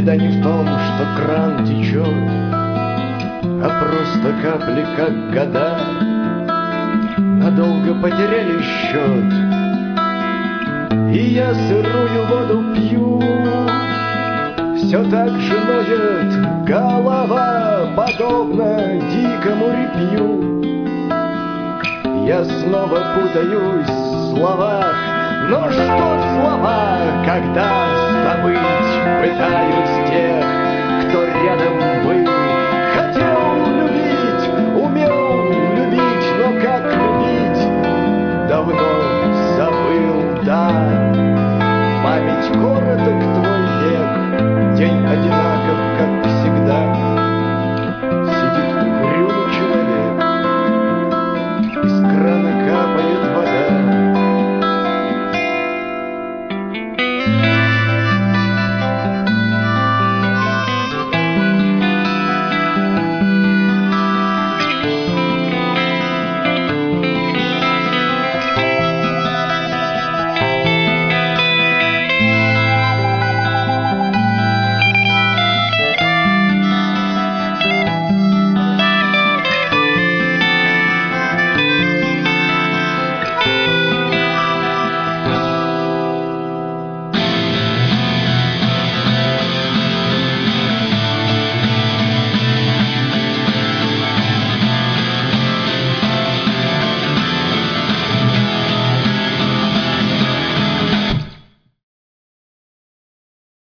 Беда не в том, что кран течет, а просто капли, как года, надолго потеряли счет. И я сырую воду пью, все так же ноет голова, подобно дикому репью. Я снова путаюсь в словах, но что слова, когда забыть пытаюсь тех, кто рядом был